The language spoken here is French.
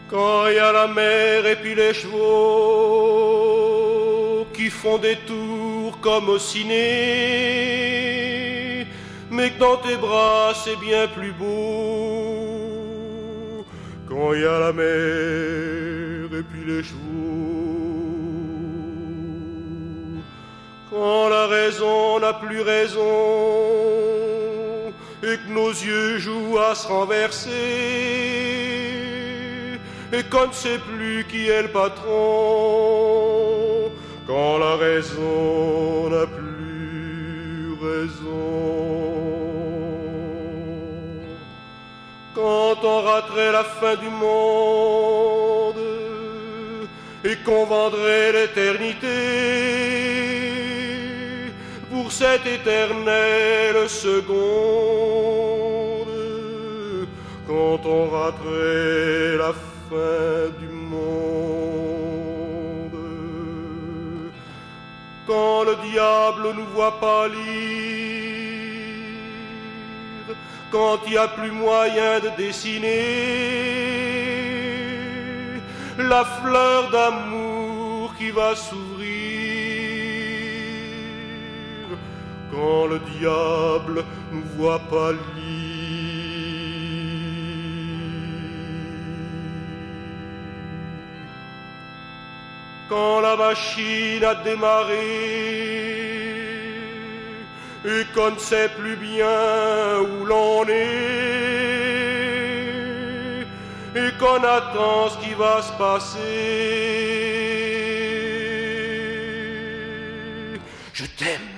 Quand il y a la mer et puis les chevaux qui font des tours comme au ciné, mais que dans tes bras c'est bien plus beau. Quand il y a la mer et puis les chevaux, quand la raison n'a plus raison et que nos yeux jouent à se renverser, et qu'on ne sait plus qui est le patron, quand la raison n'a plus raison. Quand on raterait la fin du monde et qu'on vendrait l'éternité pour cette éternelle seconde, quand on raterait la fin du monde, quand le diable nous voit pâlir, quand il n'y a plus moyen de dessiner la fleur d'amour qui va s'ouvrir, quand le diable nous voit pâlir. Quand la machine a démarré et qu'on ne sait plus bien où l'on est et qu'on attend ce qui va se passer. Je t'aime.